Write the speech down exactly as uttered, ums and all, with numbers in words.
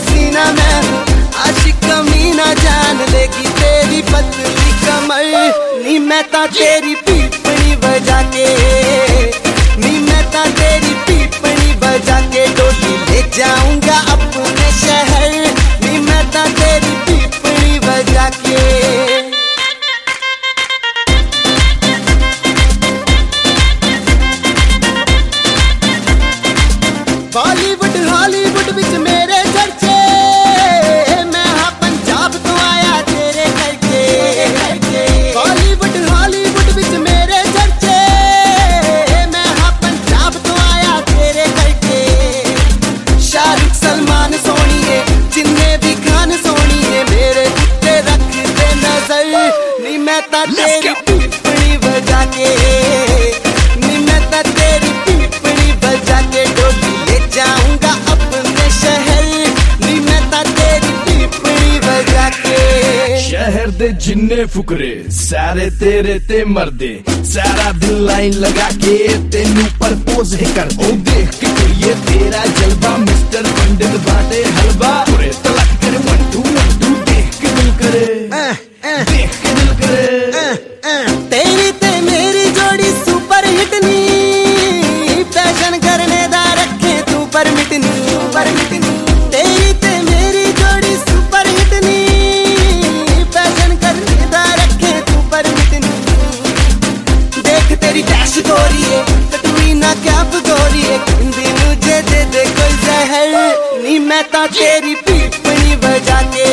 हसीना मैं हूँ आशिक कमीना, जान लेगी तेरी पतली कमर। नी मैं ता तेरी पीपनी बजा के, नी मैं ता तेरी पीपनी बजा के डोली ले जाऊंगा अपने शहर। नी मैं ता तेरी पीपनी बजा के। बॉलीवुड हॉलीवुड विच मेरे चर्चे, मैं हाँ पंजाब तो आया तेरे करके। बॉलीवुड हॉलीवुड विच मेरे चर्चे, मैं हाँ पंजाब तो आया तेरे करके। शाहरुख सलमान सोनिए जिन्ने भी खान सोनिए, मेरे उत्ते रख दे नजर। नी मैं ता तेरी पीपनी बजा के, नी मैं ता तेरी पीपनी बजा के डोली जाऊंगा अपने शहर। नी मैं ता तेरी पीपनी बजा के। शहर दे जिन्ने फुकरे सारे तेरे ते मरदे, सारा दिल लाइन लगा के तेनू प्रपोज है कर। ओ देख के कुड़िए तेरा जलवा, मिस्टर पंडित बाटे हलवा। पूरे तलक कर वन टू वन टू, देख के दिल करे, देख के दिल करे। तेरी ते मेरी जोड़ी सुपर हिट नी, फैशन करने दा रखे तू परमिटनी, परमिटनी। तेरी ते मेरी जोड़ी सुपर हिट नी, फैशन करने दा रखे तू परमिटनी। देख तेरी डैश गोरी है, कटरीना कैफ गोरी है, हिंदी मुझे दे दे कोई जहर। नी मैं ता तेरी पीपनी बजा के,